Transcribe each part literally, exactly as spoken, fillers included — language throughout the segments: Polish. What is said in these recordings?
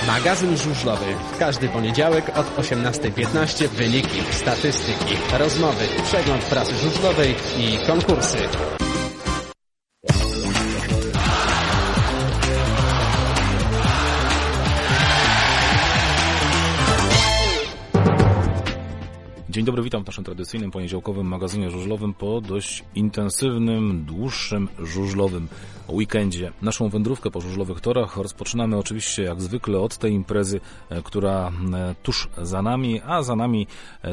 Magazyn żużlowy. W każdy poniedziałek od osiemnastej piętnaście wyniki, statystyki, rozmowy, przegląd prasy żużlowej i konkursy. Dzień dobry, witam w naszym tradycyjnym poniedziałkowym magazynie żużlowym po dość intensywnym, dłuższym żużlowym weekendzie. Naszą wędrówkę po żużlowych torach rozpoczynamy oczywiście jak zwykle od tej imprezy, która tuż za nami, a za nami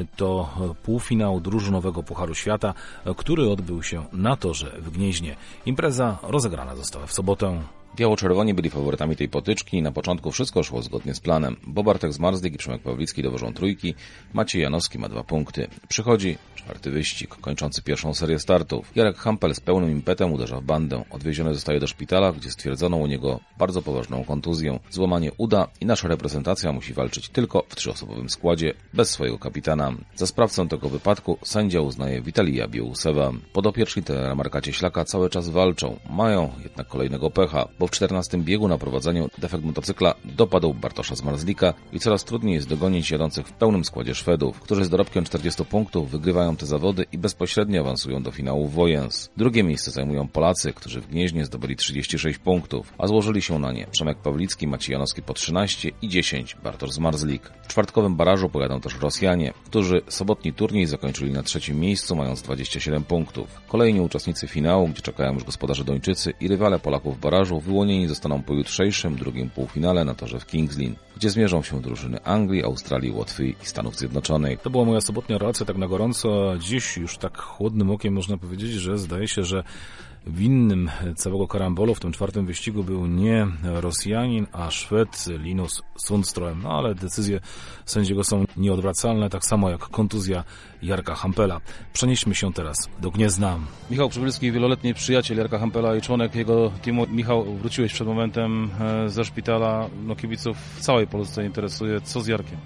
to półfinał drużynowego Pucharu Świata, który odbył się na torze w Gnieźnie. Impreza rozegrana została w sobotę. Biało-czerwoni byli faworytami tej potyczki i na początku wszystko szło zgodnie z planem, bo Bartek Zmarzlik i Przemek Pawlicki dowożą trójki, Maciej Janowski ma dwa punkty. Przychodzi czwarty wyścig, kończący pierwszą serię startów. Jarek Hampel z pełnym impetem uderza w bandę. Odwieziony zostaje do szpitala, gdzie stwierdzono u niego bardzo poważną kontuzję. Złamanie uda i nasza reprezentacja musi walczyć tylko w trzyosobowym składzie, bez swojego kapitana. Za sprawcę tego wypadku sędzia uznaje Witalija Biełusewa. Podopieczni trenera Marka Cieślaka cały czas walczą, mają jednak kolejnego pecha, bo w czternastym biegu na prowadzeniu defekt motocykla dopadł Bartosza Zmarzlika i coraz trudniej jest dogonić jadących w pełnym składzie Szwedów, którzy z dorobkiem czterdziestu punktów wygrywają te zawody i bezpośrednio awansują do finału Wojens. Drugie miejsce zajmują Polacy, którzy w Gnieźnie zdobyli trzydzieści sześć punktów, a złożyli się na nie Przemek Pawlicki, Maciej Janowski po trzynaście i dziesięć Bartosz Zmarzlik. W czwartkowym barażu pojadą też Rosjanie, którzy sobotni turniej zakończyli na trzecim miejscu, mając dwadzieścia siedem punktów. Kolejni uczestnicy finału, gdzie czekają już gospodarze Duńczycy i rywale Polaków w barażu, wyłonieni zostaną po jutrzejszym drugim półfinale na torze w Kings Lynn, gdzie zmierzą się drużyny Anglii, Australii, Łotwy i Stanów Zjednoczonych. To była moja sobotnia relacja tak na gorąco. Dziś już tak chłodnym okiem można powiedzieć, że zdaje się, że winnym całego karambolu w tym czwartym wyścigu był nie Rosjanin, a Szwed Linus Sundström. No ale decyzje sędziego są nieodwracalne, tak samo jak kontuzja Jarka Hampela. Przenieśmy się teraz do Gniezna. Michał Przybylski, wieloletni przyjaciel Jarka Hampela i członek jego teamu. Michał, wróciłeś przed momentem ze szpitala. No, kibiców w całej Polsce interesuje, co z Jarkiem?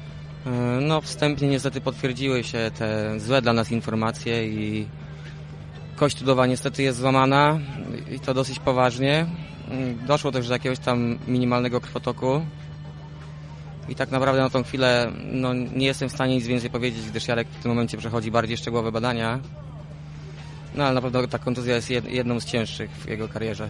No, wstępnie niestety potwierdziły się te złe dla nas informacje i kość udowa niestety jest złamana i to dosyć poważnie. Doszło też do jakiegoś tam minimalnego krwotoku i tak naprawdę na tą chwilę no, nie jestem w stanie nic więcej powiedzieć, gdyż Jarek w tym momencie przechodzi bardziej szczegółowe badania. No ale na pewno ta kontuzja jest jedną z cięższych w jego karierze.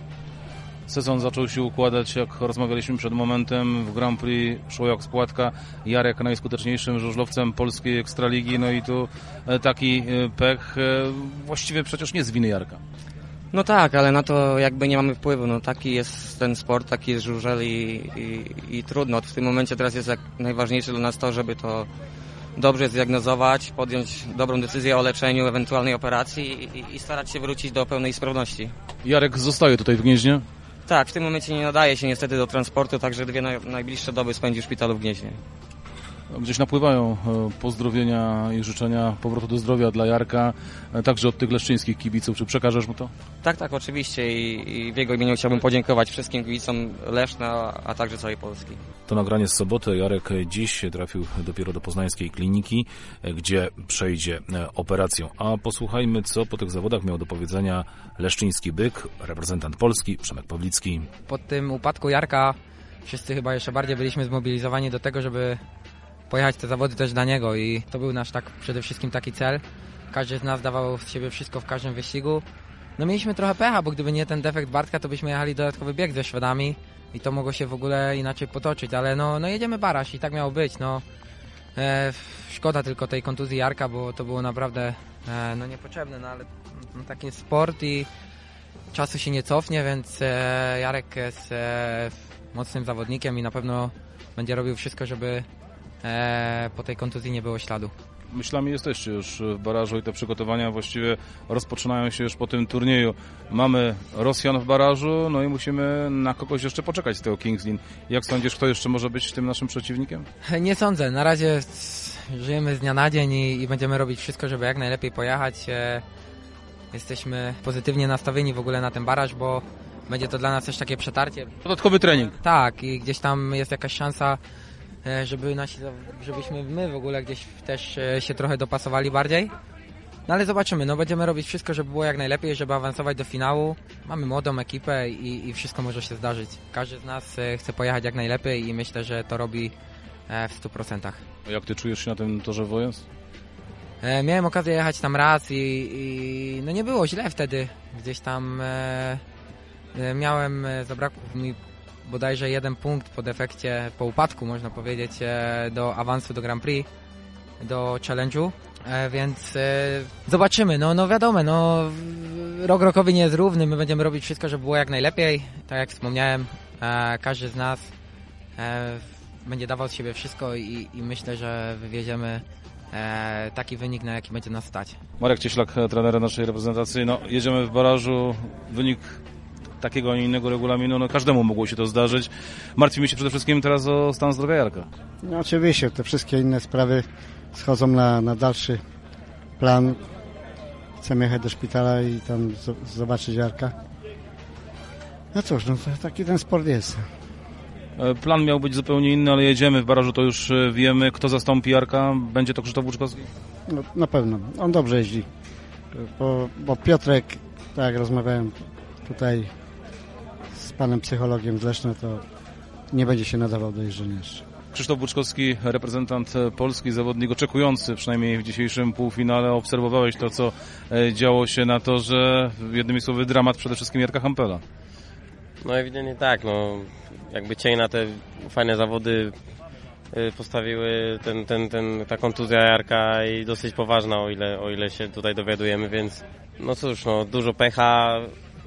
Sezon zaczął się układać, jak rozmawialiśmy przed momentem, w Grand Prix szło jak spłatka. Jarek najskuteczniejszym żużlowcem polskiej Ekstraligi, no i tu taki pech właściwie przecież nie z winy Jarka. No tak, ale na to jakby nie mamy wpływu. No taki jest ten sport, taki jest żużel i, i, i trudno. W tym momencie teraz jest jak najważniejsze dla nas to, żeby to dobrze zdiagnozować, podjąć dobrą decyzję o leczeniu, ewentualnej operacji i, i starać się wrócić do pełnej sprawności. Jarek zostaje tutaj w Gnieźnie? Tak, w tym momencie nie nadaje się niestety do transportu, także dwie najbliższe doby spędzi w szpitalu w Gnieźnie. Gdzieś napływają pozdrowienia i życzenia powrotu do zdrowia dla Jarka, także od tych leszczyńskich kibiców. Czy przekażesz mu to? Tak, tak, oczywiście i, i w jego imieniu chciałbym podziękować wszystkim kibicom Leszna, a także całej Polski. To nagranie z soboty. Jarek dziś trafił dopiero do poznańskiej kliniki, gdzie przejdzie operację. A posłuchajmy, co po tych zawodach miał do powiedzenia leszczyński byk, reprezentant Polski, Przemek Pawlicki. Po tym upadku Jarka wszyscy chyba jeszcze bardziej byliśmy zmobilizowani do tego, żeby pojechać te zawody też dla niego i to był nasz tak przede wszystkim taki cel. Każdy z nas dawał z siebie wszystko w każdym wyścigu. No mieliśmy trochę pecha, bo gdyby nie ten defekt Bartka, to byśmy jechali dodatkowy bieg ze Szwedami i to mogło się w ogóle inaczej potoczyć, ale no, no jedziemy baraż i tak miało być. No, e, szkoda tylko tej kontuzji Jarka, bo to było naprawdę e, no niepotrzebne, no ale no, taki jest sport i czasu się nie cofnie, więc e, Jarek jest e, mocnym zawodnikiem i na pewno będzie robił wszystko, żeby e, po tej kontuzji nie było śladu. Myślami jesteście już w barażu i te przygotowania właściwie rozpoczynają się już po tym turnieju. Mamy Rosjan w barażu, no i musimy na kogoś jeszcze poczekać z tego Kings Lynn. Jak sądzisz, kto jeszcze może być tym naszym przeciwnikiem? Nie sądzę. Na razie żyjemy z dnia na dzień i, i będziemy robić wszystko, żeby jak najlepiej pojechać. E, jesteśmy pozytywnie nastawieni w ogóle na ten baraż, bo będzie to dla nas też takie przetarcie. Dodatkowy trening. Tak, i gdzieś tam jest jakaś szansa, żeby nasi, żebyśmy my w ogóle gdzieś też się trochę dopasowali bardziej. No ale zobaczymy, no będziemy robić wszystko, żeby było jak najlepiej, żeby awansować do finału. Mamy młodą ekipę i, i wszystko może się zdarzyć. Każdy z nas e, chce pojechać jak najlepiej i myślę, że to robi e, w stu procentach. A jak ty czujesz się na tym torze Wojens? E, miałem okazję jechać tam raz i, i no nie było źle wtedy. Gdzieś tam e, e, miałem, e, zabrakło mi bodajże jeden punkt po defekcie, po upadku można powiedzieć, e, do awansu do Grand Prix, do challenge'u. E, więc e, zobaczymy, no, no wiadomo, no, rok rokowi nie jest równy, my będziemy robić wszystko, żeby było jak najlepiej, tak jak wspomniałem, e, każdy z nas e, będzie dawał z siebie wszystko i, i myślę, że wywieziemy e, taki wynik, na jaki będzie nas stać. Marek Cieślak, trener naszej reprezentacji, no jedziemy w barażu, wynik takiego, a nie innego regulaminu, no każdemu mogło się to zdarzyć. Martwimy się przede wszystkim teraz o stan zdrowia Jarka. No oczywiście, te wszystkie inne sprawy schodzą na, na dalszy plan. Chcemy jechać do szpitala i tam z, zobaczyć Jarka. No cóż, no taki ten sport jest. Plan miał być zupełnie inny, ale jedziemy w barażu, to już wiemy, kto zastąpi Jarka. Będzie to Krzysztof Łuczkowski? No, na pewno, on dobrze jeździ, bo, bo Piotrek, tak jak rozmawiałem tutaj z panem psychologiem z Leszna, to nie będzie się nadawał do jeżdżenia jeszcze. Krzysztof Łuczkowski, reprezentant Polski, zawodnik oczekujący, przynajmniej w dzisiejszym półfinale. Obserwowałeś to, co działo się na torze. Jednymi słowy, dramat przede wszystkim Jarka Hampela. No ewidentnie tak, no jakby cień na te fajne zawody postawiły ten, ten, ten, ta kontuzja Jarka i dosyć poważna, o ile, o ile się tutaj dowiadujemy, więc no cóż, no dużo pecha.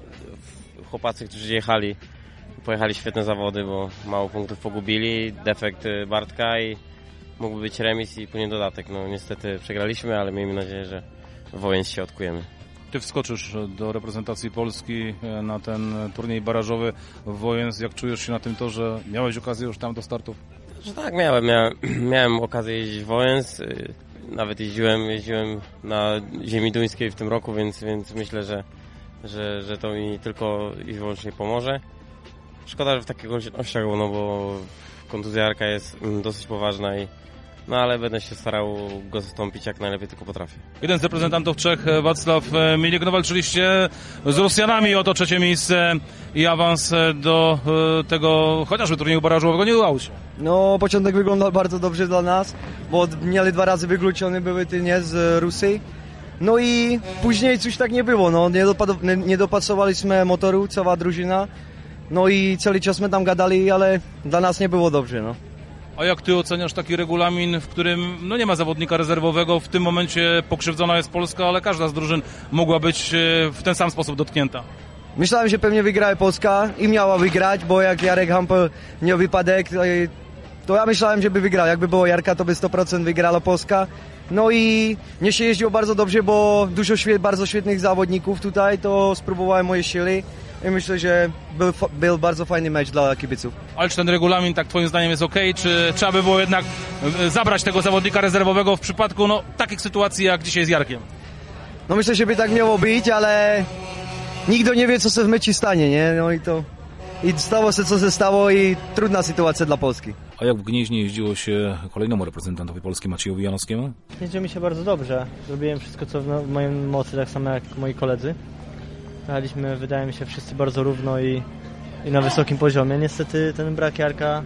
Chłopacy, którzy jechali, pojechali świetne zawody, bo mało punktów pogubili, defekt Bartka i mógłby być remis i później dodatek. No niestety przegraliśmy, ale miejmy nadzieję, że Wojens się odkujemy. Ty wskoczysz do reprezentacji Polski na ten turniej barażowy Wojens. Jak czujesz się na tym torze? Miałeś okazję już tam do startów? Że tak, miałem, miałem, miałem okazję jeździć w Wojens. Nawet jeździłem, jeździłem na ziemi duńskiej w tym roku, więc, więc myślę, że, że, że to mi tylko i wyłącznie pomoże. Szkoda, że w takich okolicznościach, no bo kontuzja Jarka jest dosyć poważna i no ale będę się starał go zastąpić jak najlepiej tylko potrafię. Jeden z reprezentantów Czech, Wacław Milik, no walczyliście z Rosjanami o to trzecie miejsce i awans do tego chociażby turnieju barażowego nie udało się. No początek wyglądał bardzo dobrze dla nas, bo niemal dwa razy wykluczone były tylnie z Rusji. No i później coś tak nie było, no nie, dopad- nie, nie dopasowaliśmy motoru, cała drużyna. No i cały czas my tam gadali, ale dla nas nie było dobrze, no. A jak ty oceniasz taki regulamin, w którym no nie ma zawodnika rezerwowego, w tym momencie pokrzywdzona jest Polska, ale każda z drużyn mogła być w ten sam sposób dotknięta? Myślałem, że pewnie wygra Polska i miała wygrać, bo jak Jarek Hampel miał wypadek, to, to ja myślałem, że by wygrał. Jakby było Jarka, to by sto procent wygrała Polska. No i mnie się jeździło bardzo dobrze, bo dużo świe- bardzo świetnych zawodników tutaj, to spróbowałem moje siły. I myślę, że był, był bardzo fajny mecz dla kibiców. Ale czy ten regulamin, tak twoim zdaniem, jest okej? Czy trzeba by było jednak zabrać tego zawodnika rezerwowego w przypadku no, takich sytuacji jak dzisiaj z Jarkiem? No myślę, że by tak miało być, ale nikt nie wie, co się w meczu stanie, nie? No i to... I stało się, co się stało i trudna sytuacja dla Polski. A jak w Gnieźnie jeździło się kolejnemu reprezentantowi Polski, Maciejowi Janowskiemu? Jeździło mi się bardzo dobrze. Zrobiłem wszystko, co w mojej mocy, tak samo jak moi koledzy. Jechaliśmy, wydaje mi się, wszyscy bardzo równo i, i na wysokim poziomie. Niestety ten brak Jarka,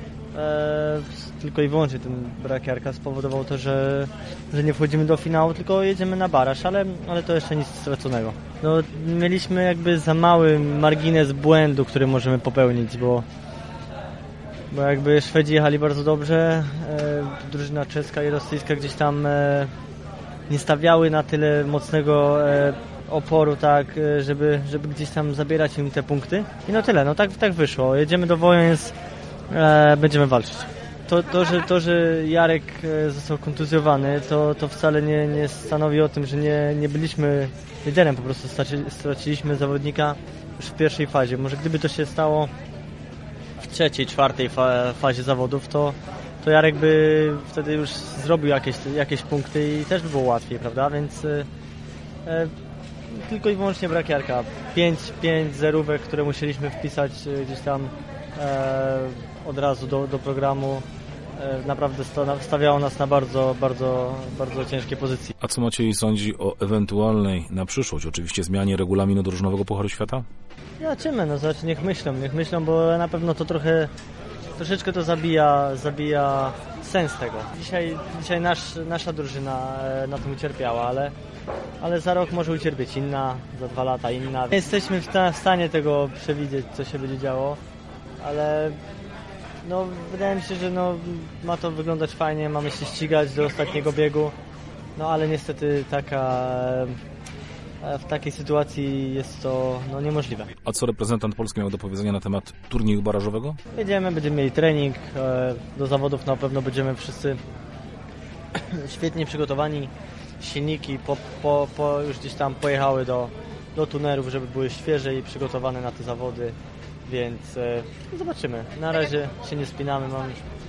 e, tylko i wyłącznie ten brak Jarka spowodował to, że, że nie wchodzimy do finału, tylko jedziemy na baraż, ale, ale to jeszcze nic straconego. No, mieliśmy jakby za mały margines błędu, który możemy popełnić, bo, bo jakby Szwedzi jechali bardzo dobrze, e, drużyna czeska i rosyjska gdzieś tam e, nie stawiały na tyle mocnego e, oporu, tak, żeby, żeby gdzieś tam zabierać im te punkty. I no tyle, no tak, tak wyszło. Jedziemy do Wojens, e, będziemy walczyć. To, to, że, to, że Jarek został kontuzjowany, to, to wcale nie, nie stanowi o tym, że nie, nie byliśmy liderem, po prostu straciliśmy zawodnika już w pierwszej fazie. Może gdyby to się stało w trzeciej, czwartej fa- fazie zawodów, to, to Jarek by wtedy już zrobił jakieś, jakieś punkty i też by było łatwiej, prawda? Więc e, tylko i wyłącznie brak Jarka. Pięć, pięć zerówek, które musieliśmy wpisać gdzieś tam e, od razu do, do programu naprawdę stawiało nas na bardzo, bardzo, bardzo ciężkiej pozycji. A co Maciej sądzi o ewentualnej na przyszłość, oczywiście zmianie regulaminu drużynowego Pucharu Świata? Zobaczymy, no znaczy niech myślą, niech myślą, bo na pewno to trochę, troszeczkę to zabija, zabija sens tego. Dzisiaj, dzisiaj nasz, nasza drużyna na tym ucierpiała, ale, ale za rok może ucierpieć inna, za dwa lata inna. Nie jesteśmy w, ta, w stanie tego przewidzieć, co się będzie działo, ale no, wydaje mi się, że no, ma to wyglądać fajnie, mamy się ścigać do ostatniego biegu, no ale niestety taka, w takiej sytuacji jest to no, niemożliwe. A co reprezentant Polski miał do powiedzenia na temat turnieju barażowego? Jedziemy, będziemy mieli trening, do zawodów na pewno będziemy wszyscy świetnie przygotowani, silniki po, po, po już gdzieś tam pojechały do, do tunerów, żeby były świeże i przygotowane na te zawody. Więc e, zobaczymy. Na razie się nie spinamy, mam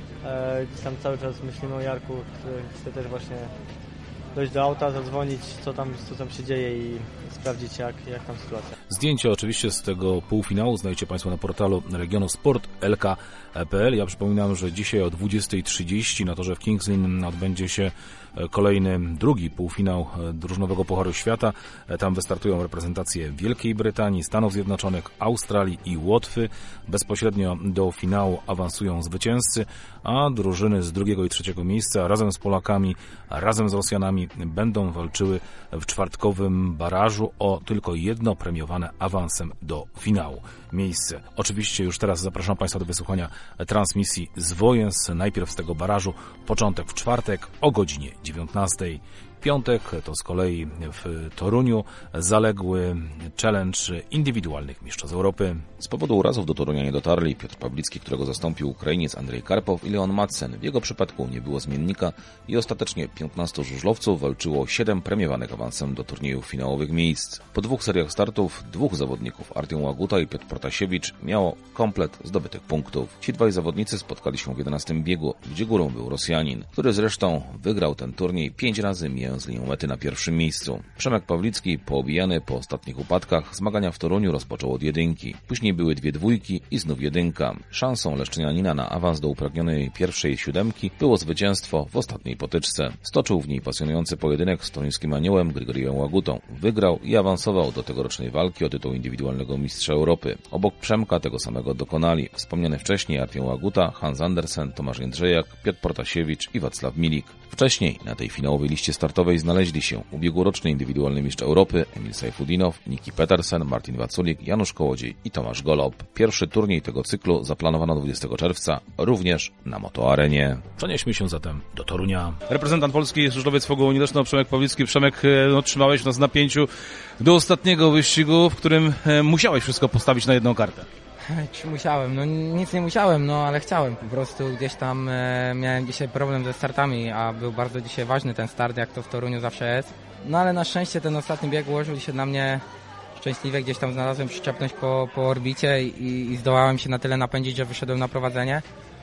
e, gdzieś tam cały czas myślimy o Jarku, który chce też właśnie dojść do auta, zadzwonić, co tam, co tam się dzieje i sprawdzić, jak, jak tam sytuacja. Zdjęcia oczywiście z tego półfinału znajdziecie Państwo na portalu Regionu Sport L K kropka P L. Ja przypominam, że dzisiaj o dwudziestej trzydzieści na torze w Kings Lynn odbędzie się kolejny, drugi półfinał drużynowego Pucharu Świata. Tam wystartują reprezentacje Wielkiej Brytanii, Stanów Zjednoczonych, Australii i Łotwy. Bezpośrednio do finału awansują zwycięzcy, a drużyny z drugiego i trzeciego miejsca razem z Polakami, razem z Rosjanami będą walczyły w czwartkowym barażu o tylko jedno premiowane awansem do finału miejsce. Oczywiście już teraz zapraszam Państwa do wysłuchania transmisji z Wojens, najpierw z tego barażu, początek w czwartek o godzinie dziewiętnastej. Piątek to z kolei w Toruniu zaległy challenge indywidualnych mistrzów Europy. Z powodu urazów do Torunia nie dotarli Piotr Pawlicki, którego zastąpił Ukrainiec Andrzej Karpow, i Leon Madsen. W jego przypadku nie było zmiennika i ostatecznie piętnastu żużlowców walczyło siedem premiowanych awansem do turniejów finałowych miejsc. Po dwóch seriach startów dwóch zawodników, Artiom Łaguta i Piotr Protasiewicz, miało komplet zdobytych punktów. Ci dwaj zawodnicy spotkali się w jedenastym biegu, gdzie górą był Rosjanin, który zresztą wygrał ten turniej pięć razy, mijając linię mety na pierwszym miejscu. Przemek Pawlicki, poobijany po ostatnich upadkach, zmagania w Toruniu rozpoczął od jedynki. Później były dwie dwójki i znów jedynka. Szansą leszczynianina na awans do upragnionej pierwszej siódemki było zwycięstwo w ostatniej potyczce. Stoczył w niej pasjonujący pojedynek z toruńskim aniołem Grigorią Łagutą. Wygrał i awansował do tegorocznej walki o tytuł indywidualnego mistrza Europy. Obok Przemka tego samego dokonali wspomniany wcześniej Artiom Łaguta, Hans Andersen, Tomasz Jędrzejak, Piotr Protasiewicz i Wacław Milik. Wcześniej na tej finałowej liście startowej znaleźli się ubiegłoroczny indywidualny mistrz Europy Emil Sajfudinow, Niki Petersen, Martin Waculik, Janusz Kołodziej i Tomasz Golob. Pierwszy turniej tego cyklu zaplanowano dwudziestego czerwca, również na Motoarenie. Przenieśmy się zatem do Torunia. Reprezentant Polski, żużlowiec Fogołu Leszno, Przemek Pawlicki. Przemek, no, trzymałeś nas w napięciu do ostatniego wyścigu, w którym musiałeś wszystko postawić na jedną kartę. Czy musiałem? No nic nie musiałem, no ale chciałem. Po prostu gdzieś tam e, miałem dzisiaj problem ze startami, a był bardzo dzisiaj ważny ten start, jak to w Toruniu zawsze jest. No ale na szczęście ten ostatni bieg ułożył się dla mnie szczęśliwie. Gdzieś tam znalazłem przyczepność po, po orbicie i, i zdołałem się na tyle napędzić, że wyszedłem na prowadzenie.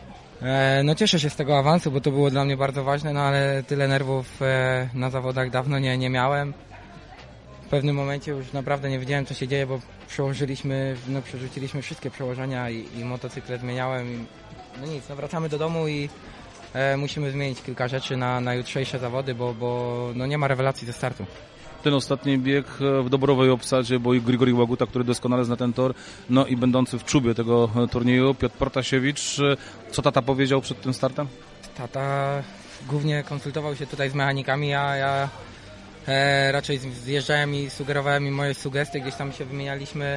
E, no cieszę się z tego awansu, bo to było dla mnie bardzo ważne, no ale tyle nerwów e, na zawodach dawno nie, nie miałem. W pewnym momencie już naprawdę nie wiedziałem, co się dzieje, bo przełożyliśmy, no przerzuciliśmy wszystkie przełożenia i, i motocykle zmieniałem. I, no nic, no wracamy do domu i e, musimy zmienić kilka rzeczy na, na jutrzejsze zawody, bo, bo no nie ma rewelacji ze startu. Ten ostatni bieg w dobrowej obsadzie, bo i Grigori Łaguta, który doskonale zna ten tor, no i będący w czubie tego turnieju, Piotr Protasiewicz. Co tata powiedział przed tym startem? Tata głównie konsultował się tutaj z mechanikami, a ja e, raczej zjeżdżałem i sugerowałem im moje sugestie, gdzieś tam się wymienialiśmy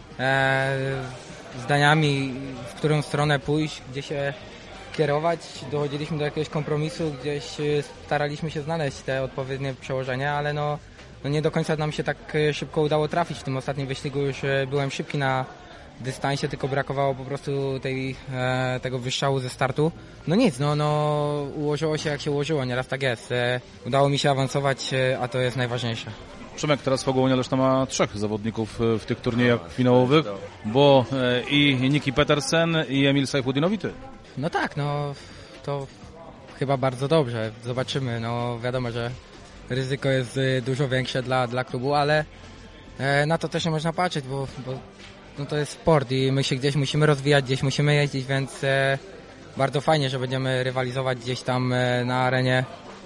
e, zdaniami, w którą stronę pójść, gdzie się kierować. Dochodziliśmy do jakiegoś kompromisu, gdzieś staraliśmy się znaleźć te odpowiednie przełożenia, ale no, no nie do końca nam się tak szybko udało trafić. W tym ostatnim wyścigu już byłem szybki na dystansie, tylko brakowało po prostu tej, e, tego wystrzału ze startu. No nic, no, no ułożyło się jak się ułożyło, nieraz tak jest. E, udało mi się awansować, e, a to jest najważniejsze. Przemek, teraz Fogołnia Leszno ma trzech zawodników w tych turniejach finałowych, bo e, i Niki Petersen, i Emil Sajfudinow, i ty. No tak, no to chyba bardzo dobrze. Zobaczymy, no wiadomo, że ryzyko jest dużo większe dla, dla klubu, ale e, na to też nie można patrzeć, bo, bo no to jest sport i my się gdzieś musimy rozwijać, gdzieś musimy jeździć, więc e, bardzo fajnie, że będziemy rywalizować gdzieś tam e, na arenie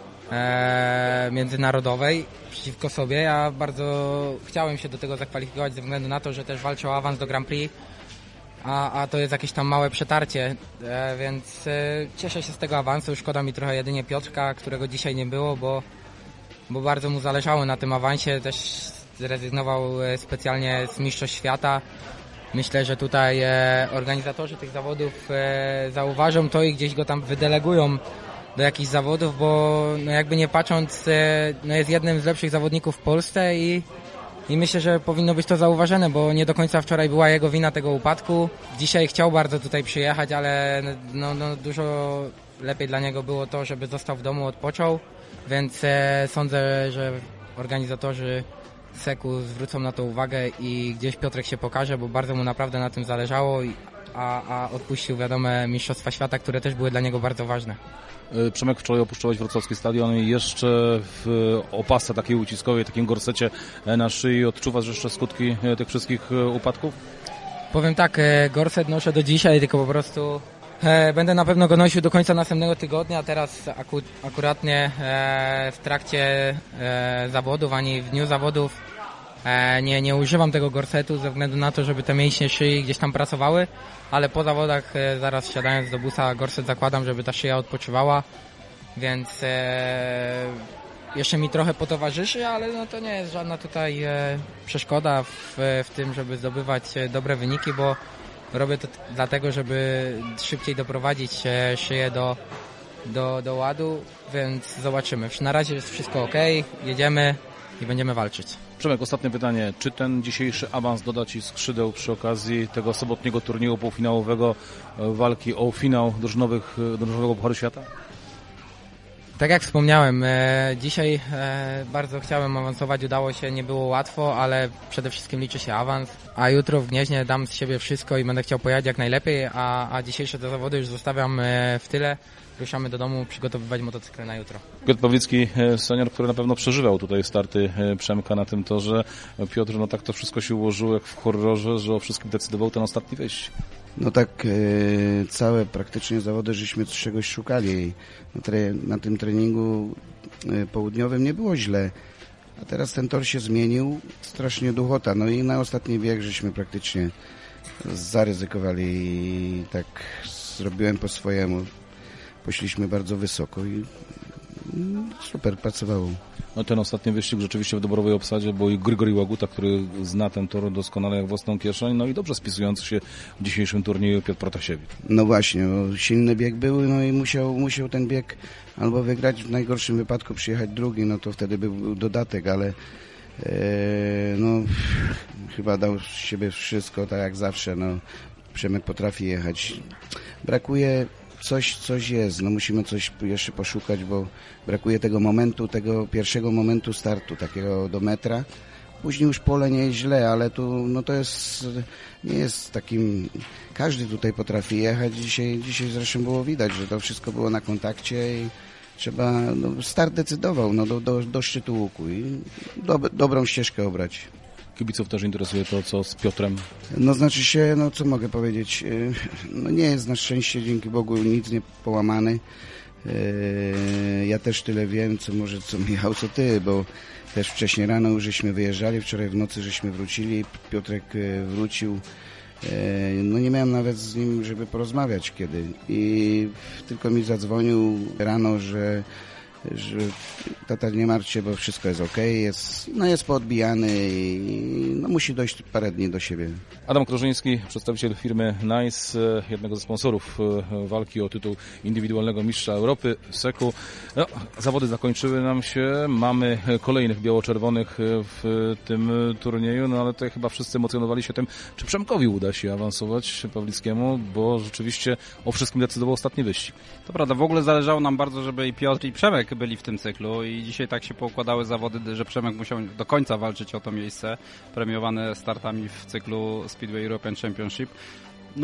e, międzynarodowej przeciwko sobie. Ja bardzo chciałem się do tego zakwalifikować ze względu na to, że też walczę o awans do Grand Prix, a, a to jest jakieś tam małe przetarcie, e, więc e, cieszę się z tego awansu. Szkoda mi trochę jedynie Piotrka, którego dzisiaj nie było, bo, bo bardzo mu zależało na tym awansie, też zrezygnował e, specjalnie z Mistrzostw Świata. Myślę, że tutaj e, organizatorzy tych zawodów e, zauważą to i gdzieś go tam wydelegują do jakichś zawodów, bo no jakby nie patrząc, e, no jest jednym z lepszych zawodników w Polsce i, i myślę, że powinno być to zauważone, bo nie do końca wczoraj była jego wina tego upadku. Dzisiaj chciał bardzo tutaj przyjechać, ale no, no dużo lepiej dla niego było to, żeby został w domu, odpoczął, więc e, sądzę, że organizatorzy Seku zwrócą na to uwagę i gdzieś Piotrek się pokaże, bo bardzo mu naprawdę na tym zależało, a, a odpuścił wiadome Mistrzostwa Świata, które też były dla niego bardzo ważne. Przemek, wczoraj opuszczałeś wrocławski stadion i jeszcze w opasce takiej uciskowej, takim gorsecie na szyi odczuwasz jeszcze skutki tych wszystkich upadków? Powiem tak, gorset noszę do dzisiaj, tylko po prostu e, będę na pewno go nosił do końca następnego tygodnia, a teraz aku, akuratnie e, w trakcie e, zawodów, ani w dniu zawodów e, nie, nie używam tego gorsetu ze względu na to, żeby te mięśnie szyi gdzieś tam pracowały, ale po zawodach e, zaraz wsiadając do busa gorset zakładam, żeby ta szyja odpoczywała, więc e, jeszcze mi trochę potowarzyszy, ale no to nie jest żadna tutaj e, przeszkoda w, w tym, żeby zdobywać dobre wyniki, bo robię to t- dlatego, żeby szybciej doprowadzić e, szyję do, do, do ładu, więc zobaczymy. Na razie jest wszystko ok, jedziemy i będziemy walczyć. Przemek, ostatnie pytanie. Czy ten dzisiejszy awans doda Ci skrzydeł przy okazji tego sobotniego turnieju półfinałowego walki o finał drużynowych, drużynowego Pucharu Świata? Tak jak wspomniałem, e, dzisiaj e, bardzo chciałem awansować, udało się, nie było łatwo, ale przede wszystkim liczy się awans, a jutro w Gnieźnie dam z siebie wszystko i będę chciał pojechać jak najlepiej, a, a dzisiejsze te zawody już zostawiam e, w tyle. Ruszamy do domu przygotowywać motocykle na jutro. Piotr Pawlicki, senior, który na pewno przeżywał tutaj starty Przemka na tym torze. Piotr, no tak to wszystko się ułożyło jak w horrorze, że o wszystkim decydował ten ostatni wyjść. No tak, e, całe praktycznie zawody żeśmy czegoś szukali. Na, tre, na tym treningu e, południowym nie było źle, a teraz ten tor się zmienił, strasznie duchota. No i na ostatni bieg żeśmy praktycznie zaryzykowali i tak zrobiłem po swojemu. Poszliśmy bardzo wysoko i super pracowało. No ten ostatni wyścig rzeczywiście w dobrowej obsadzie, bo i Grigori Łaguta, który zna ten tor doskonale jak własną kieszeń, no i dobrze spisujący się w dzisiejszym turnieju Piotr Protasiewicz. No właśnie, silny bieg był, no i musiał, musiał ten bieg albo wygrać, w najgorszym wypadku przyjechać drugi, no to wtedy był dodatek, ale e, no chyba dał z siebie wszystko, tak jak zawsze, no Przemek potrafi jechać. Brakuje Coś, coś jest, no musimy coś jeszcze poszukać, bo brakuje tego momentu, tego pierwszego momentu startu, takiego do metra. Później już pole nie jest źle, ale tu, no to jest, nie jest takim, każdy tutaj potrafi jechać. Dzisiaj, dzisiaj zresztą było widać, że to wszystko było na kontakcie i trzeba, no start decydował, no do, do, do szczytu łuku i do, dobrą ścieżkę obrać. Kibiców też interesuje to, co z Piotrem? No znaczy się, no co mogę powiedzieć, no nie jest na szczęście, dzięki Bogu, nic nie połamany. Ja też tyle wiem, co może co Michał, co ty, bo też wcześniej rano już żeśmy wyjeżdżali, wczoraj w nocy żeśmy wrócili, Piotrek wrócił. No nie miałem nawet z nim, żeby porozmawiać kiedy i tylko mi zadzwonił rano, że że tata, nie martw się, bo wszystko jest okej, jest, no jest poodbijany i no musi dojść parę dni do siebie. Adam Krożyński, przedstawiciel firmy NICE, jednego ze sponsorów walki o tytuł indywidualnego mistrza Europy, Seku. No, zawody zakończyły nam się, mamy kolejnych biało-czerwonych w tym turnieju, no ale tutaj chyba wszyscy emocjonowali się tym, czy Przemkowi uda się awansować Pawlickiemu, bo rzeczywiście o wszystkim decydował ostatni wyścig. To prawda, w ogóle zależało nam bardzo, żeby i Piotr, i Przemek byli w tym cyklu i dzisiaj tak się poukładały zawody, że Przemek musiał do końca walczyć o to miejsce, premiowane startami w cyklu Speedway European Championship. No,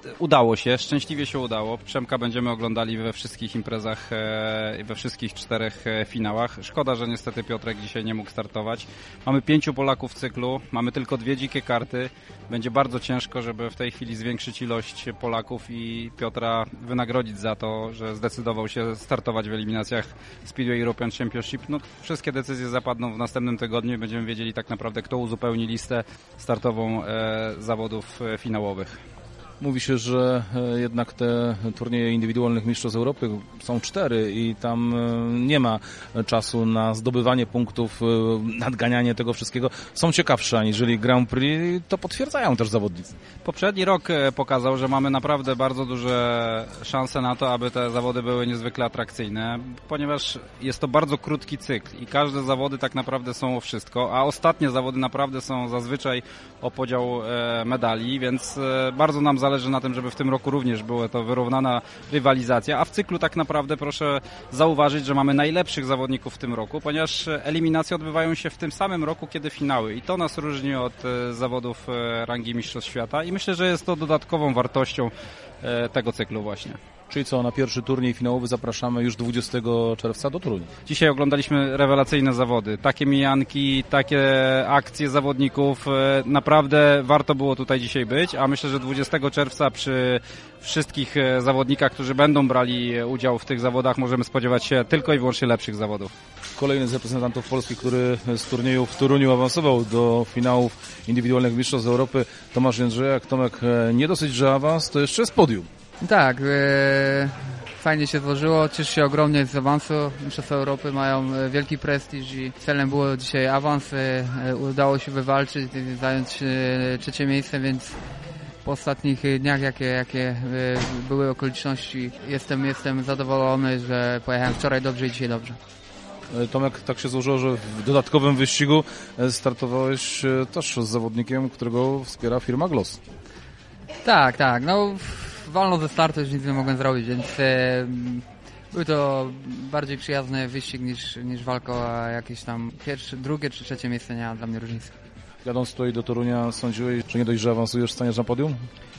udało się, szczęśliwie się udało. Przemka będziemy oglądali we wszystkich imprezach i we wszystkich czterech finałach. Szkoda, że niestety Piotrek dzisiaj nie mógł startować. Mamy pięciu Polaków w cyklu, mamy tylko dwie dzikie karty. Będzie bardzo ciężko, żeby w tej chwili zwiększyć ilość Polaków i Piotra wynagrodzić za to, że zdecydował się startować w eliminacjach Speedway European Championship. No, wszystkie decyzje zapadną w następnym tygodniu i będziemy wiedzieli tak naprawdę, kto uzupełni listę startową e, zawodów finałowych. Mówi się, że jednak te turnieje indywidualnych mistrzostw Europy są cztery i tam nie ma czasu na zdobywanie punktów, nadganianie tego wszystkiego. Są ciekawsze aniżeli Grand Prix, to potwierdzają też zawodnicy. Poprzedni rok pokazał, że mamy naprawdę bardzo duże szanse na to, aby te zawody były niezwykle atrakcyjne, ponieważ jest to bardzo krótki cykl i każde zawody tak naprawdę są o wszystko, a ostatnie zawody naprawdę są zazwyczaj o podział medali, więc bardzo nam zależy na tym, żeby w tym roku również była to wyrównana rywalizacja, a w cyklu tak naprawdę proszę zauważyć, że mamy najlepszych zawodników w tym roku, ponieważ eliminacje odbywają się w tym samym roku, kiedy finały i to nas różni od zawodów rangi Mistrzostw Świata i myślę, że jest to dodatkową wartością tego cyklu właśnie. Czyli co, na pierwszy turniej finałowy zapraszamy już dwudziestego czerwca do Toruniu. Dzisiaj oglądaliśmy rewelacyjne zawody. Takie mijanki, takie akcje zawodników. Naprawdę warto było tutaj dzisiaj być, a myślę, że dwudziestego czerwca przy wszystkich zawodnikach, którzy będą brali udział w tych zawodach, możemy spodziewać się tylko i wyłącznie lepszych zawodów. Kolejny z reprezentantów Polski, który z turnieju w Toruniu awansował do finałów indywidualnych mistrzostw Europy, Tomasz Jędrzejak. Tomek, nie dosyć, że awans, to jeszcze z podium. Tak, e, fajnie się złożyło, cieszę się ogromnie z awansu. Mistrzostwa Europy mają wielki prestiż i celem było dzisiaj awans. E, udało się wywalczyć, zająć e, trzecie miejsce, więc po ostatnich dniach, jakie, jakie e, były okoliczności, jestem, jestem zadowolony, że pojechałem wczoraj dobrze i dzisiaj dobrze. Tomek, tak się złożyło, że w dodatkowym wyścigu startowałeś też z zawodnikiem, którego wspiera firma Gloss. Tak, tak, no wolno ze startu już nic nie mogłem zrobić, więc e, był to bardziej przyjazny wyścig niż, niż walka o jakieś tam pierwsze, drugie czy trzecie miejsce, nie ma dla mnie różnicy. Jadąc tutaj do Torunia, sądziłeś, że nie dość, że awansujesz, staniesz na podium?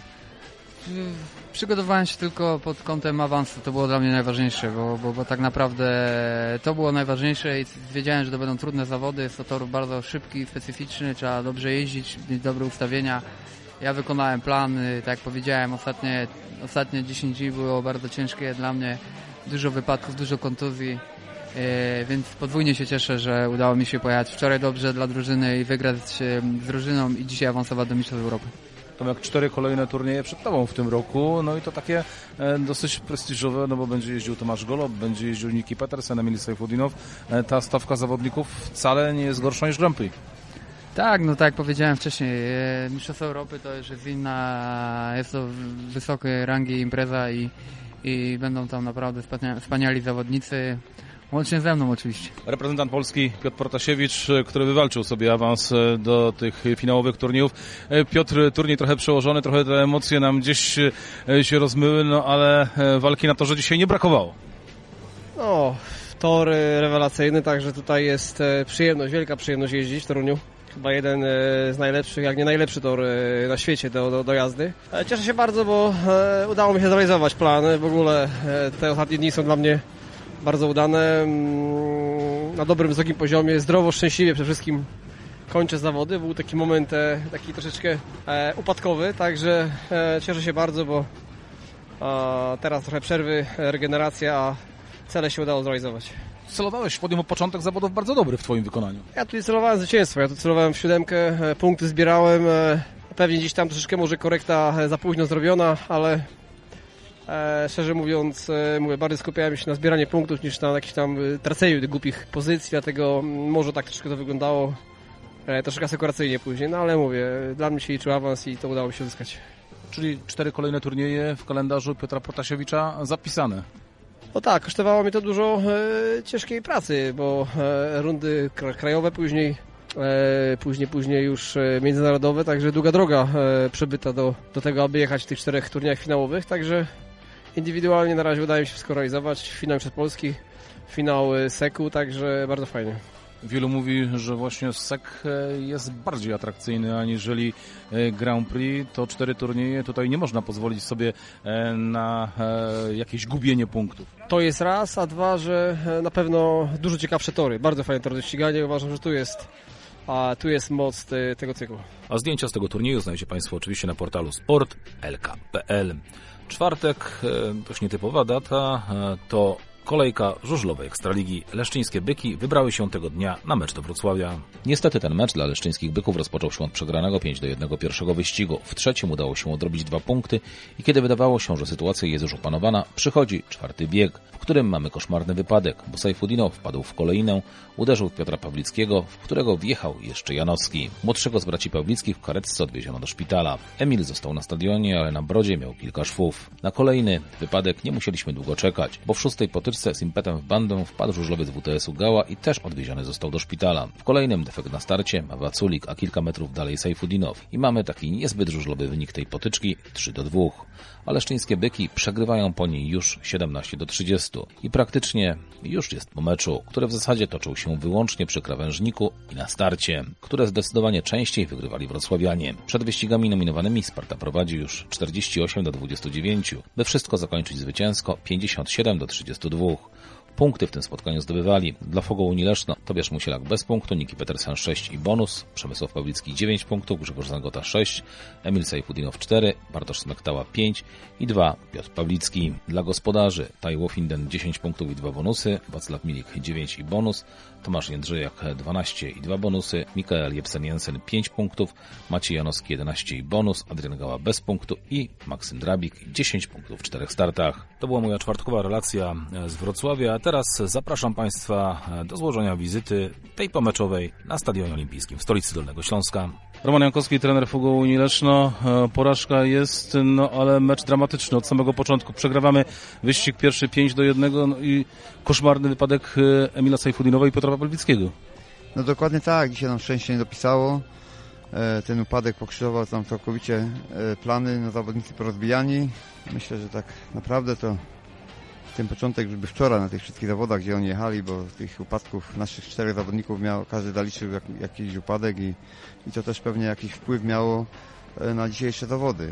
Przygotowałem się tylko pod kątem awansu, to było dla mnie najważniejsze, bo, bo, bo tak naprawdę to było najważniejsze i wiedziałem, że to będą trudne zawody, jest to tor bardzo szybki, specyficzny, trzeba dobrze jeździć, mieć dobre ustawienia. Ja wykonałem plan, tak jak powiedziałem, ostatnie, ostatnie dziesięć dni było bardzo ciężkie dla mnie, dużo wypadków, dużo kontuzji, yy, więc podwójnie się cieszę, że udało mi się pojechać wczoraj dobrze dla drużyny i wygrać z drużyną i dzisiaj awansować do Mistrzostw Europy. To jak cztery kolejne turnieje przed Tobą w tym roku, no i to takie e, dosyć prestiżowe, no bo będzie jeździł Tomasz Golob, będzie jeździł Niki Petersen, Emil Sajfudinow. E, ta stawka zawodników wcale nie jest gorsza niż Grand Prix. Tak, no tak jak powiedziałem wcześniej, Mistrzostwa Europy to już jest inna, jest to wysokiej rangi impreza i, i będą tam naprawdę wspaniali zawodnicy, łącznie ze mną oczywiście. Reprezentant Polski Piotr Protasiewicz, który wywalczył sobie awans do tych finałowych turniejów. Piotr, turniej trochę przełożony, trochę te emocje nam gdzieś się rozmyły, no ale walki na torze dzisiaj nie brakowało. No, tor rewelacyjny, także tutaj jest przyjemność, wielka przyjemność jeździć w Toruniu. Chyba jeden z najlepszych, jak nie najlepszy tor na świecie do, do, do jazdy. Cieszę się bardzo, bo udało mi się zrealizować plan. W ogóle te ostatnie dni są dla mnie bardzo udane. Na dobrym, wysokim poziomie, zdrowo, szczęśliwie przede wszystkim kończę zawody. Był taki moment taki troszeczkę upadkowy, także cieszę się bardzo, bo teraz trochę przerwy, regeneracja, a cele się udało zrealizować. Celowałeś w podium od początek zawodów bardzo dobry w Twoim wykonaniu. Ja tutaj celowałem zwycięstwo, ja tu celowałem w siódemkę, punkty zbierałem, pewnie gdzieś tam troszeczkę może korekta za późno zrobiona, ale e, szczerze mówiąc, e, mówię, bardziej skupiałem się na zbieraniu punktów niż na jakimś tam traceniu tych głupich pozycji, dlatego może tak troszkę to wyglądało, e, troszkę asekuracyjnie później, no ale mówię, dla mnie się liczył awans i to udało mi się uzyskać. Czyli cztery kolejne turnieje w kalendarzu Piotra Protasiewicza zapisane. No tak, kosztowało mi to dużo e, ciężkiej pracy, bo e, rundy krajowe, później, e, później, później już e, międzynarodowe, także długa droga e, przebyta do, do tego, aby jechać w tych czterech turniejach finałowych, także indywidualnie na razie udaje mi się wszystko realizować. Finał przed Polski, finał Seku, także bardzo fajnie. Wielu mówi, że właśnie S E C jest bardziej atrakcyjny aniżeli Grand Prix. To cztery turnieje, tutaj nie można pozwolić sobie na jakieś gubienie punktów. To jest raz, a dwa, że na pewno dużo ciekawsze tory. Bardzo fajne tory do ścigania. Uważam, że tu jest, a tu jest moc te, tego cyklu. A zdjęcia z tego turnieju znajdziecie Państwo oczywiście na portalu sport kropka l k kropka p l. Czwartek, dość nietypowa data, to kolejka żużlowej Ekstraligi. Leszczyńskie Byki wybrały się tego dnia na mecz do Wrocławia. Niestety ten mecz dla leszczyńskich Byków rozpoczął się od przegranego pięć do jednego pierwszego wyścigu. W trzecim udało się odrobić dwa punkty i kiedy wydawało się, że sytuacja jest już opanowana, przychodzi czwarty bieg, w którym mamy koszmarny wypadek, bo Sajfudinow wpadł w kolejnę, uderzył w Piotra Pawlickiego, w którego wjechał jeszcze Janowski. Młodszego z braci Pawlickich w karetce odwieziono do szpitala. Emil został na stadionie, ale na brodzie miał kilka szwów. Na kolejny wypadek nie musieliśmy długo czekać, bo w szóstej potyczce z impetem w bandę wpadł żużlowiec W T S-u Gała i też odwieziony został do szpitala. W kolejnym defekt na starcie ma Waculik, a kilka metrów dalej Sajfudinow. I mamy taki niezbyt żużlowy wynik tej potyczki trzy do dwóch. A leszczyńskie Byki przegrywają po niej już siedemnaście do trzydziestu. I praktycznie już jest po meczu, który w zasadzie toczył się wyłącznie przy krawężniku i na starcie, które zdecydowanie częściej wygrywali wrocławianie. Przed wyścigami nominowanymi Sparta prowadzi już czterdzieści osiem do dwudziestu dziewięciu, by wszystko zakończyć zwycięsko pięćdziesiąt siedem do trzydziestu dwóch. Punkty w tym spotkaniu zdobywali dla Fogoł Unileszno Tobiasz Musielak bez punktu, Niki Petersen sześć i bonus, Przemysław Pawlicki dziewięć punktów, Grzegorz Zagota sześć, Emil Sajfudinow cztery, Bartosz Smektała pięć i dwa Piotr Pawlicki. Dla gospodarzy Taj Finden dziesięć punktów i dwa bonusy, Wacław Milik dziewięć i bonus, Tomasz Jędrzejak dwanaście i dwa bonusy, Mikael Jepsen-Jensen pięć punktów, Maciej Janowski jedenaście i bonus, Adrian Gała bez punktu i Maksym Drabik dziesięć punktów w czterech startach. To była moja czwartkowa relacja z Wrocławia, a teraz zapraszam Państwa do złożenia wizyty tej pomeczowej na Stadionie Olimpijskim w stolicy Dolnego Śląska. Roman Jankowski, trener Fogołu Unii Leszno. Porażka jest, no ale mecz dramatyczny od samego początku. Przegrawamy wyścig pierwszy pięć do jednego no i koszmarny wypadek Emila Sajfudinowa i Piotra Pawlickiego. No dokładnie tak, dzisiaj nam szczęście nie dopisało. Ten upadek pokrzyżował tam całkowicie plany, no zawodnicy porozbijani. Myślę, że tak naprawdę to ten początek, żeby wczoraj na tych wszystkich zawodach, gdzie oni jechali, bo z tych upadków naszych czterech zawodników miał, każdy zaliczył jak, jakiś upadek i, i to też pewnie jakiś wpływ miało na dzisiejsze zawody.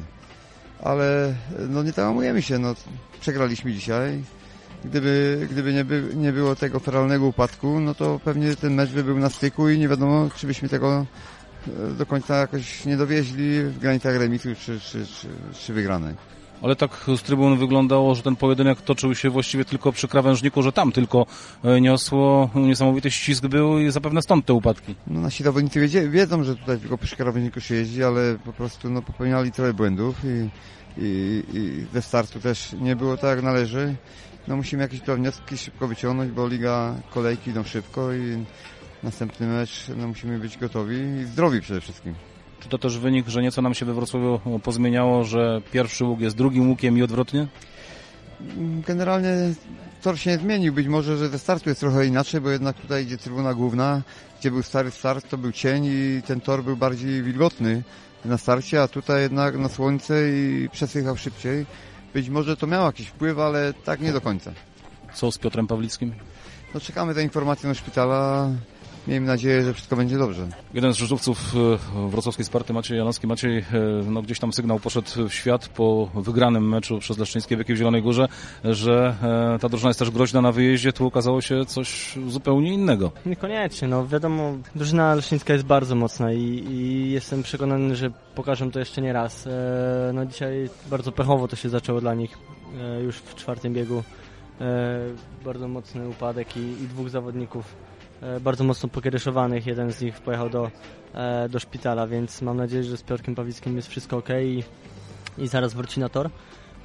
Ale no nie tałamujemy się, no przegraliśmy dzisiaj. Gdyby, gdyby nie, by, nie było tego feralnego upadku, no to pewnie ten mecz by był na styku i nie wiadomo, czy byśmy tego do końca jakoś nie dowieźli w granicach remisu czy, czy, czy, czy wygranej. Ale tak z trybun wyglądało, że ten pojedynek toczył się właściwie tylko przy krawężniku, że tam tylko niosło, niesamowity ścisk był i zapewne stąd te upadki. No nasi zawodnicy wiedzie, wiedzą, że tutaj tylko przy krawężniku się jeździ, ale po prostu no, popełniali trochę błędów i, i, i ze startu też nie było tak jak należy. No musimy jakieś wnioski szybko wyciągnąć, bo liga, kolejki idą szybko i następny mecz no, musimy być gotowi i zdrowi przede wszystkim. Czy to też wynik, że nieco nam się we Wrocławiu pozmieniało, że pierwszy łuk jest drugim łukiem i odwrotnie? Generalnie tor się nie zmienił. Być może, że ze startu jest trochę inaczej, bo jednak tutaj idzie trybuna główna, gdzie był stary start, to był cień i ten tor był bardziej wilgotny na starcie, a tutaj jednak na słońce i przesychał szybciej. Być może to miało jakiś wpływ, ale tak nie do końca. Co z Piotrem Pawlickim? No czekamy za informacją do szpitala. Miejmy nadzieję, że wszystko będzie dobrze. Jeden z żużlowców wrocławskiej Sparty, Maciej Janowski. Maciej, no gdzieś tam sygnał poszedł w świat po wygranym meczu przez Leszczyńskie Byki w Zielonej Górze, że ta drużyna jest też groźna na wyjeździe. Tu okazało się coś zupełnie innego. Niekoniecznie, no wiadomo, drużyna leszczyńska jest bardzo mocna i, i jestem przekonany, że pokażę to jeszcze nie raz. E, no dzisiaj bardzo pechowo to się zaczęło dla nich e, już w czwartym biegu. E, bardzo mocny upadek i, i dwóch zawodników bardzo mocno pokiereszowanych. Jeden z nich pojechał do, do szpitala, więc mam nadzieję, że z Piotrkiem Pawlickim jest wszystko ok i, i zaraz wróci na tor.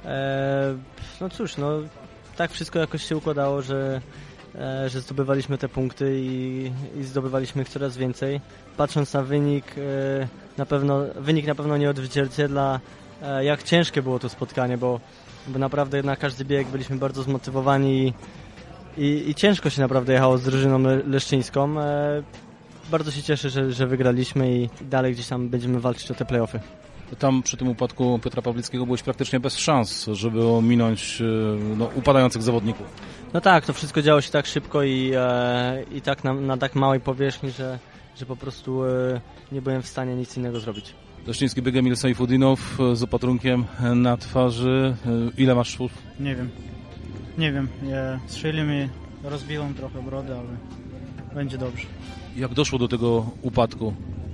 No cóż, no tak wszystko jakoś się układało, że, że zdobywaliśmy te punkty i, i zdobywaliśmy ich coraz więcej. Patrząc na wynik, na pewno, wynik na pewno nie odzwierciedla, jak ciężkie było to spotkanie, bo, bo naprawdę na każdy bieg byliśmy bardzo zmotywowani. I, I ciężko się naprawdę jechało z drużyną le, leszczyńską. E, bardzo się cieszę, że, że wygraliśmy i dalej gdzieś tam będziemy walczyć o te play-offy. Tam przy tym upadku Piotra Pawlickiego byłeś praktycznie bez szans, żeby ominąć no, upadających zawodników. No tak, to wszystko działo się tak szybko i, e, i tak na, na tak małej powierzchni, że, że po prostu e, nie byłem w stanie nic innego zrobić. Leśnicki bieg Emil Sajfudinow z opatrunkiem na twarzy. Ile masz szwów? Nie wiem. Nie wiem. Ja strzelił mi, rozbiłem trochę brodę, ale będzie dobrze. Jak doszło do tego upadku?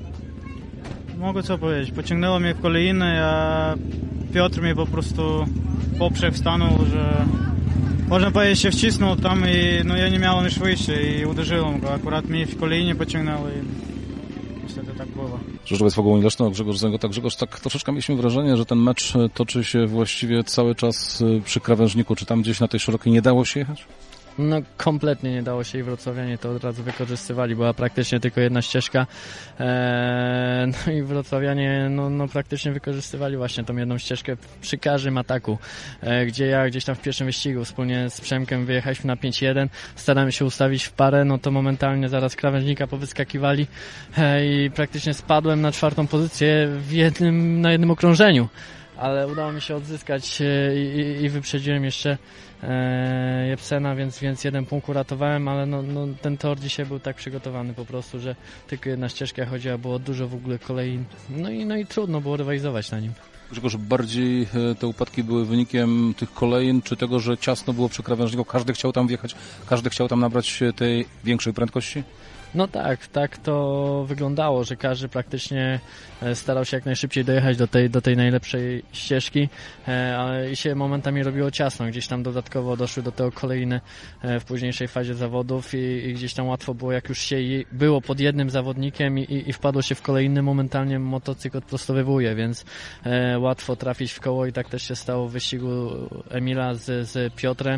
Mogę co powiedzieć. Pociągnęło mnie w kolejnę, a Piotr mnie po prostu poprzek stanął, że można powiedzieć się wcisnął tam i no ja nie miałem już wyjścia i uderzyłem go. Akurat mnie w kolejnie pociągnęło i niestety tak było. Rzeczowiec Fogoł Leszno, Grzegorz Zęgota. Grzegorz, tak troszeczkę mieliśmy wrażenie, że ten mecz toczy się właściwie cały czas przy krawężniku. Czy tam gdzieś na tej szerokiej nie dało się jechać? No kompletnie nie dało się i wrocławianie to od razu wykorzystywali, była praktycznie tylko jedna ścieżka, eee, no i wrocławianie no, no praktycznie wykorzystywali właśnie tą jedną ścieżkę przy każdym ataku, eee, gdzie ja gdzieś tam w pierwszym wyścigu wspólnie z Przemkiem wyjechaliśmy na pięć jeden, staramy się ustawić w parę, no to momentalnie zaraz krawężnika powyskakiwali eee, i praktycznie spadłem na czwartą pozycję w jednym, na jednym okrążeniu. Ale udało mi się odzyskać i, i, i wyprzedziłem jeszcze e, Jepsena, więc, więc jeden punkt uratowałem, ale no, no, ten tor dzisiaj był tak przygotowany po prostu, że tylko jedna ścieżka chodziła, było dużo w ogóle kolei, no i, no i trudno było rywalizować na nim. Grzegorz, bardziej te upadki były wynikiem tych kolejn, czy tego, że ciasno było przy krawężniku, każdy chciał tam wjechać, każdy chciał tam nabrać tej większej prędkości? No tak, tak to wyglądało, że każdy praktycznie starał się jak najszybciej dojechać do tej, do tej najlepszej ścieżki, ale i się momentami robiło ciasno, gdzieś tam dodatkowo doszły do tego kolejne w późniejszej fazie zawodów i, i gdzieś tam łatwo było, jak już się było pod jednym zawodnikiem i, i wpadło się w kolejny, momentalnie motocykl odprostowywuje, więc e, łatwo trafić w koło i tak też się stało w wyścigu Emila z, z Piotrem.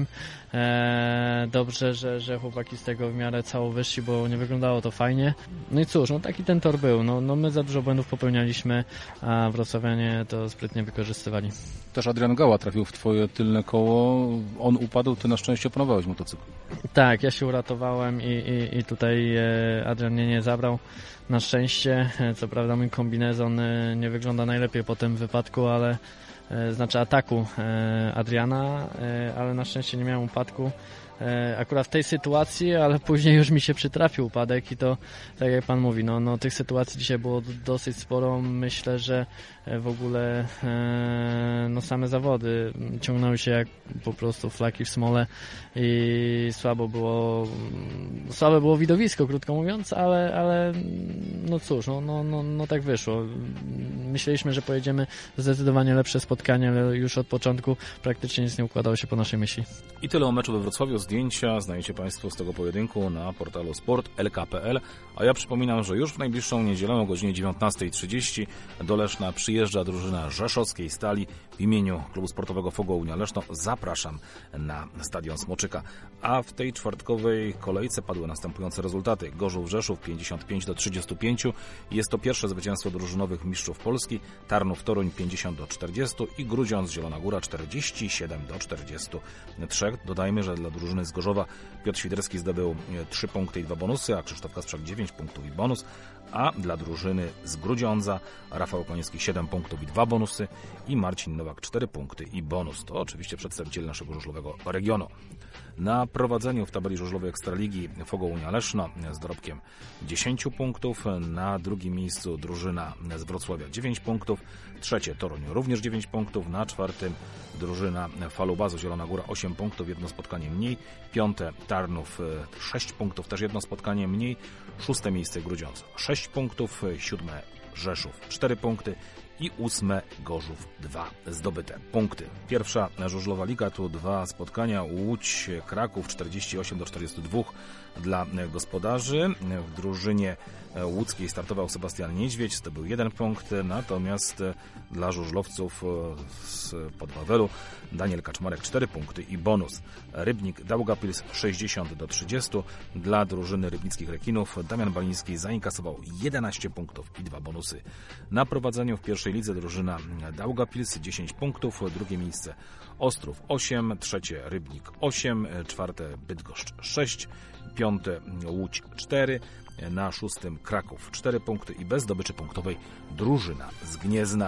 E, dobrze, że, że chłopaki z tego w miarę cało wyszli, bo nie wyglądało to fajnie. No i cóż, no taki ten tor był. No, no my za dużo błędów popełnialiśmy, a wrocławianie to sprytnie wykorzystywali. Też Adrian Gała trafił w twoje tylne koło. On upadł, ty na szczęście opanowałeś motocykl. Tak, ja się uratowałem i, i, i tutaj Adrian mnie nie zabrał. Na szczęście, co prawda mój kombinezon nie wygląda najlepiej po tym wypadku, ale znaczy ataku Adriana, ale na szczęście nie miałem upadku akurat w tej sytuacji, ale później już mi się przytrafił upadek i to, tak jak pan mówi, no, no tych sytuacji dzisiaj było dosyć sporo. Myślę, że w ogóle no same zawody ciągnęły się jak po prostu flaki w smole i słabo było słabe było widowisko, krótko mówiąc, ale, ale no cóż, no, no, no, no tak wyszło. Myśleliśmy, że pojedziemy zdecydowanie lepsze spotkanie, ale już od początku praktycznie nic nie układało się po naszej myśli. I tyle o meczu we Wrocławiu. Zdjęcia znajdziecie Państwo z tego pojedynku na portalu sport kropka l k kropka p l, a ja przypominam, że już w najbliższą niedzielę o godzinie dziewiętnasta trzydzieści do Leszna przyjeżdża drużyna rzeszowskiej Stali w imieniu klubu sportowego Fogoł Leszno. Zapraszam na stadion Smoczyka. A w tej czwartkowej kolejce padły następujące rezultaty. Gorzów Rzeszów pięćdziesiąt pięć do trzydziestu pięciu. Jest to pierwsze zwycięstwo drużynowych mistrzów Polski. Tarnów Toruń pięćdziesiąt do czterdziestu i Grudziądz Zielona Góra czterdzieści siedem do czterdziestu trzech. Dodajmy, że dla drużyny z Gorzowa Piotr Świderski zdobył trzy punkty i dwa bonusy, a Krzysztof Kasprzak dziewięć punktów i bonus, a dla drużyny z Grudziądza Rafał Koniecki siedem punktów i dwa bonusy i Marcin Nowak cztery punkty i bonus. To oczywiście przedstawiciele naszego żużlowego regionu. Na prowadzeniu w tabeli żużlowej Ekstraligi Fogoł Unia Leszno z dorobkiem dziesięć punktów, na drugim miejscu drużyna z Wrocławia dziewięć punktów, trzecie Toruń również dziewięć punktów, na czwartym drużyna Falubazu Zielona Góra osiem punktów, jedno spotkanie mniej, piąte Tarnów sześć punktów, też jedno spotkanie mniej, szóste miejsce Grudziądz sześć punktów, siódme Rzeszów cztery punkty i ósme Gorzów dwa zdobyte punkty. Pierwsza żużlowa liga, tu dwa spotkania. Łódź Kraków czterdzieści osiem do czterdziestu dwóch dla gospodarzy. W drużynie łódzkiej startował Sebastian Niedźwiedź, zdobył jeden punkt, natomiast dla żużlowców z Podwawelu Daniel Kaczmarek cztery punkty i bonus. Rybnik Daugavpils sześćdziesiąt do trzydziestu. Dla drużyny rybnickich rekinów Damian Baliński zainkasował jedenaście punktów i dwa bonusy. Na prowadzeniu w pierwszej lidze drużyna Daugavpils dziesięć punktów, drugie miejsce Ostrów osiem, trzecie Rybnik osiem, czwarte Bydgoszcz sześć, piąte Łódź cztery, na szóstym Kraków cztery punkty i bez zdobyczy punktowej drużyna z Gniezna.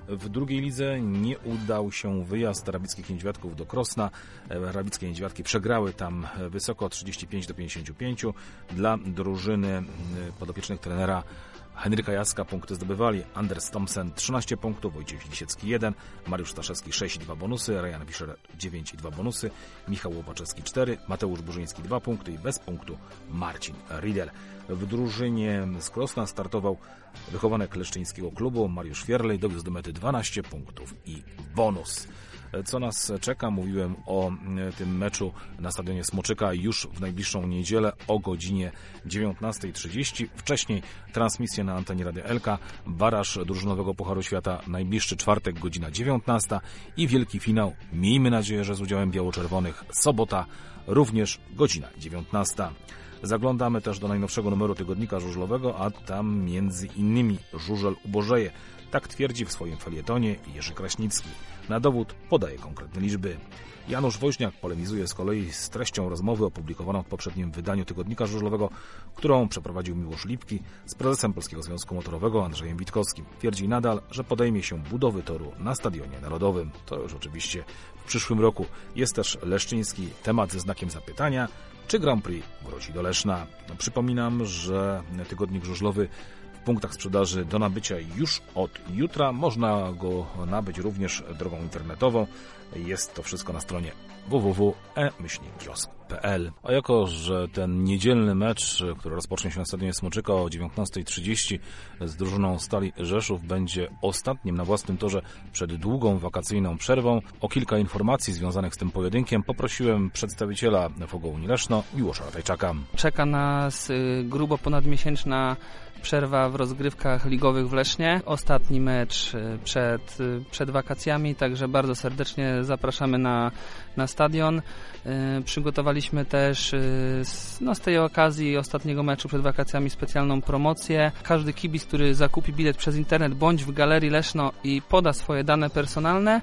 W drugiej lidze nie udał się wyjazd Rabickich Niedźwiadków do Krosna. Rabickie Niedźwiadki przegrały tam wysoko trzydzieści pięć do pięćdziesięciu pięciu. Dla drużyny podopiecznych trenera Henryka Jacka punkty zdobywali Anders Thompson trzynaście punktów, Wojciech Lisiecki jeden, Mariusz Staszewski sześć i dwa bonusy, Ryan Fischer dziewięć i dwa bonusy, Michał Łopaczewski cztery, Mateusz Burzyński dwa punkty i bez punktu Marcin Riedel. W drużynie z Krosna startował wychowanek leszczyńskiego klubu Mariusz Fierlej, dowiózł do mety dwanaście punktów i bonus. Co nas czeka? Mówiłem o tym meczu na stadionie Smoczyka już w najbliższą niedzielę o godzinie dziewiętnasta trzydzieści. Wcześniej transmisję na antenie Radia Elka, baraż drużynowego Pucharu Świata najbliższy czwartek, godzina dziewiętnasta i wielki finał, miejmy nadzieję, że z udziałem biało-czerwonych, sobota, również godzina dziewiętnasta. Zaglądamy też do najnowszego numeru tygodnika żużlowego, a tam między innymi żużel ubożeje. Tak twierdzi w swoim felietonie Jerzy Kraśnicki. Na dowód podaje konkretne liczby. Janusz Woźniak polemizuje z kolei z treścią rozmowy opublikowaną w poprzednim wydaniu tygodnika żużlowego, którą przeprowadził Miłosz Lipki z prezesem Polskiego Związku Motorowego Andrzejem Witkowskim. Twierdzi nadal, że podejmie się budowy toru na Stadionie Narodowym. To już oczywiście w przyszłym roku. Jest też leszczyński temat ze znakiem zapytania, czy Grand Prix wróci do Leszna. Przypominam, że tygodnik żużlowy w punktach sprzedaży do nabycia już od jutra. Można go nabyć również drogą internetową. Jest to wszystko na stronie w w w kropka e myślnik kiosk kropka p l. A jako, że ten niedzielny mecz, który rozpocznie się na stadionie Smoczyka o dziewiętnasta trzydzieści z drużyną Stali Rzeszów, będzie ostatnim na własnym torze przed długą wakacyjną przerwą, o kilka informacji związanych z tym pojedynkiem poprosiłem przedstawiciela Fogołni Leszno, Miłosza Ratajczaka. Czeka nas grubo ponadmiesięczna przerwa w rozgrywkach ligowych w Lesznie. Ostatni mecz przed, przed wakacjami, także bardzo serdecznie zapraszamy na, na stadion. Przygotowaliśmy też no, z tej okazji ostatniego meczu przed wakacjami specjalną promocję. Każdy kibic, który zakupi bilet przez internet bądź w Galerii Leszno i poda swoje dane personalne,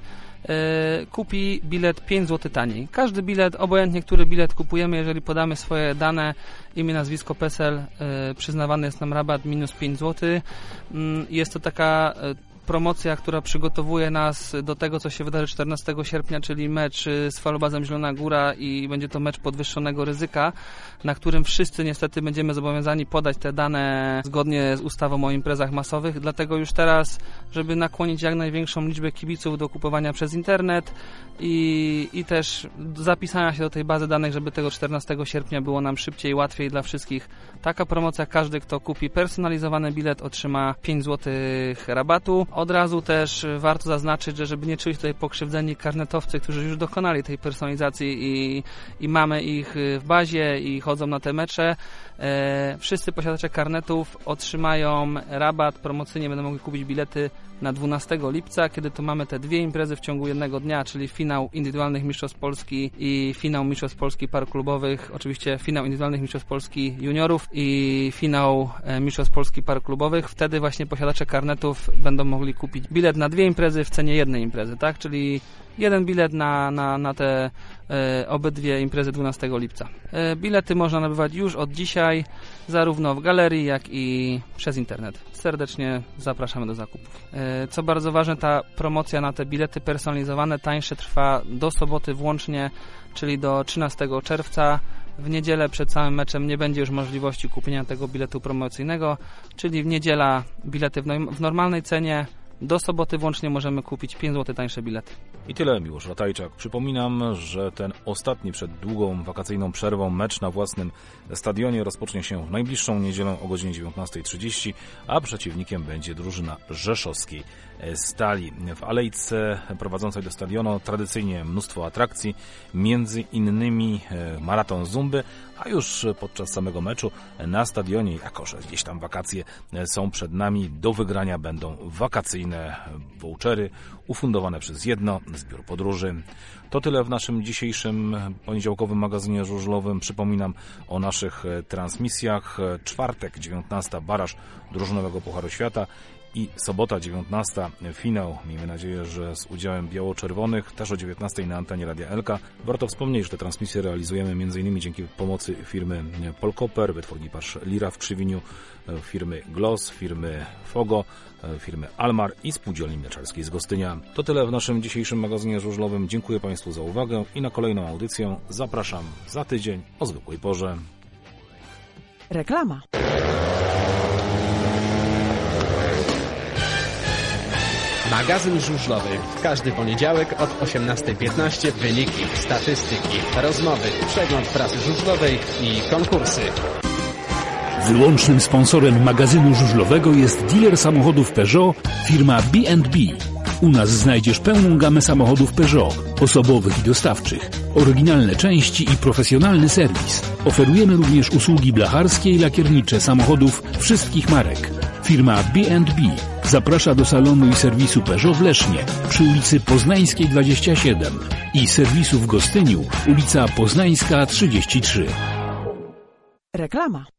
kupi bilet pięć złotych taniej. Każdy bilet, obojętnie który bilet kupujemy, jeżeli podamy swoje dane, imię, nazwisko, PESEL, przyznawany jest nam rabat minus pięć złotych. Jest to taka promocja, która przygotowuje nas do tego, co się wydarzy czternastego sierpnia, czyli mecz z Falobazem Zielona Góra i będzie to mecz podwyższonego ryzyka, na którym wszyscy niestety będziemy zobowiązani podać te dane zgodnie z ustawą o imprezach masowych, dlatego już teraz, żeby nakłonić jak największą liczbę kibiców do kupowania przez internet i, i też zapisania się do tej bazy danych, żeby tego czternastego sierpnia było nam szybciej i łatwiej dla wszystkich. Taka promocja, każdy kto kupi personalizowany bilet otrzyma pięć złotych rabatu. Od razu też warto zaznaczyć, że żeby nie czuli się tutaj pokrzywdzeni karnetowcy, którzy już dokonali tej personalizacji i, i mamy ich w bazie i chodzą na te mecze, e, wszyscy posiadacze karnetów otrzymają rabat, promocyjnie będą mogli kupić bilety na dwunastego lipca, kiedy to mamy te dwie imprezy w ciągu jednego dnia, czyli finał indywidualnych mistrzostw Polski i finał mistrzostw Polski par klubowych, oczywiście finał indywidualnych mistrzostw Polski juniorów i finał mistrzostw Polski par klubowych. Wtedy właśnie posiadacze karnetów będą mogli kupić bilet na dwie imprezy w cenie jednej imprezy, tak? Czyli jeden bilet na, na, na te e, obydwie imprezy dwunastego lipca. E, bilety można nabywać już od dzisiaj, zarówno w galerii, jak i przez internet. Serdecznie zapraszamy do zakupów. E, co bardzo ważne, ta promocja na te bilety personalizowane tańsze trwa do soboty włącznie, czyli do trzynastego czerwca. W niedzielę przed samym meczem nie będzie już możliwości kupienia tego biletu promocyjnego, czyli w niedziela bilety w, no, w normalnej cenie. Do soboty włącznie możemy kupić pięć złotych tańsze bilety. I tyle, Miłosz Ratajczak. Przypominam, że ten ostatni przed długą wakacyjną przerwą mecz na własnym stadionie rozpocznie się w najbliższą niedzielę o godzinie dziewiętnasta trzydzieści, a przeciwnikiem będzie drużyna rzeszowskiej Stali. W alejce prowadzącej do stadionu tradycyjnie mnóstwo atrakcji, między innymi maraton zumby, a już podczas samego meczu na stadionie, jako że gdzieś tam wakacje są przed nami, do wygrania będą wakacyjne vouchery ufundowane przez Jedno, zbiór podróży. To tyle w naszym dzisiejszym poniedziałkowym magazynie żużlowym. Przypominam o naszych transmisjach. Czwartek, dziewiętnasta, baraż drużynowego Pucharu Świata. i sobota dziewiętnasta, finał. Miejmy nadzieję, że z udziałem biało-czerwonych, też o dziewiętnastej na antenie Radia Elka. Warto wspomnieć, że te transmisje realizujemy m.in. dzięki pomocy firmy Polkoper, wytwórni pasz Lira w Krzywiniu, firmy Gloss, firmy Fogo, firmy Almar i Spółdzielni Mleczarskiej z Gostynia. To tyle w naszym dzisiejszym magazynie żużlowym. Dziękuję Państwu za uwagę i na kolejną audycję zapraszam za tydzień o zwykłej porze. Reklama. Magazyn żużlowy. Każdy poniedziałek od osiemnastej piętnaście wyniki, statystyki, rozmowy, przegląd prasy żużlowej i konkursy. Wyłącznym sponsorem magazynu żużlowego jest dealer samochodów Peugeot, firma B and B. U nas znajdziesz pełną gamę samochodów Peugeot, osobowych i dostawczych, oryginalne części i profesjonalny serwis. Oferujemy również usługi blacharskie i lakiernicze samochodów wszystkich marek. Firma B and B zaprasza do salonu i serwisu Peugeot w Lesznie przy ulicy Poznańskiej dwadzieścia siedem i serwisu w Gostyniu, ulica Poznańska trzydzieści trzy. Reklama.